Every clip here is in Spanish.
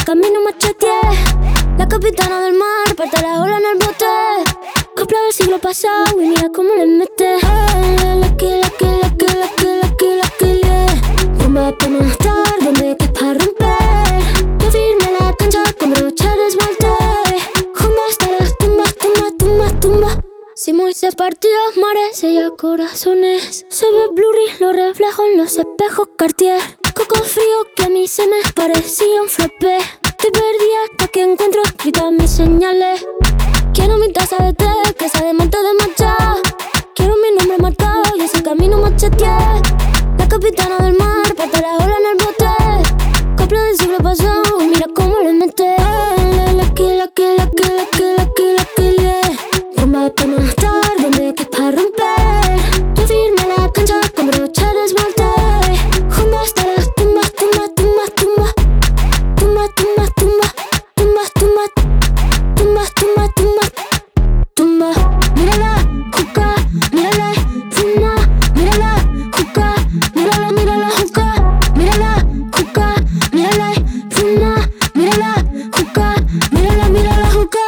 camino macheteé. La capitana del mar, parte la ola en el bote. Copla del siglo pasado y mira cómo le mete. Rumba pa' más tarde, que es pa' romper. Yo firme la cancha con brocha de esmalte. Junto hasta las tumbas, tumba. Si Moisés partió mares, ella corazones. Se ve blurry, los reflejos en los espejos Cartier. Coco frío que a mí se me parecía un frappé. Te perdí hasta que encuentro escritas mis señales. Quiero mi taza de té, que sabe mate de matcha. Quiero mi nombre marcado y ese camino macheteé. La capitana del mar, parte la ola en el bote. Copla del siglo pasado, mira cómo le mete. Rumba pa' más tarde, que es pa' romper. Yo firme la cancha con brocha de esmalte. Junto hasta las tumbas. Mira la juca, mira la fuma. Mira la juca, mira la juca. Mira la juca, mira la fuma. Mira la juca, mira la juca.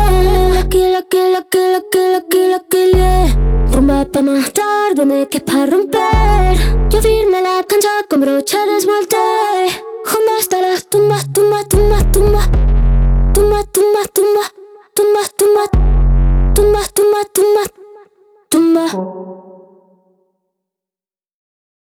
Rumba pa' más tarde, que es pa' romper. Yo firme la cancha con brocha de esmalte. Junto hasta las tumbas. Tumba.